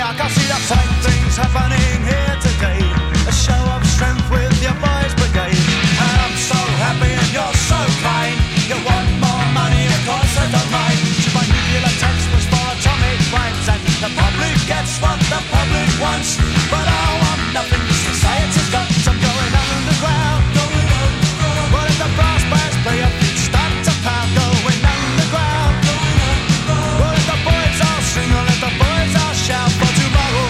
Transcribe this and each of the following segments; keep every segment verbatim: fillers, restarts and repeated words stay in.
I can see the same things happening here today. A show of strength with your boys brigade. And I'm so happy and you're so kind. You want more money, of course I don't mind. To buy nuclear textbooks for atomic rhymes. And the public gets what the public wants. But I want nothing, society's got. I'm going underground, going underground. But if the brass bands play up, start to pound. Going underground, going underground. But if the boys all sing, or if the boys all shout for tomorrow.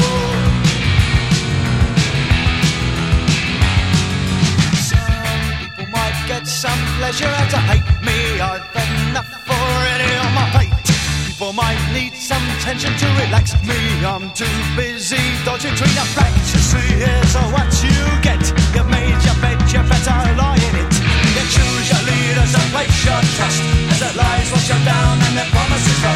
Get some pleasure out to hate me. I've enough already on my plate. People might need some tension to relax me. I'm too busy dodging between the facts. You see, here's what you get. You've made your bed, you better lie in it. You choose your leaders and place your trust. As their lies wash you down and their promises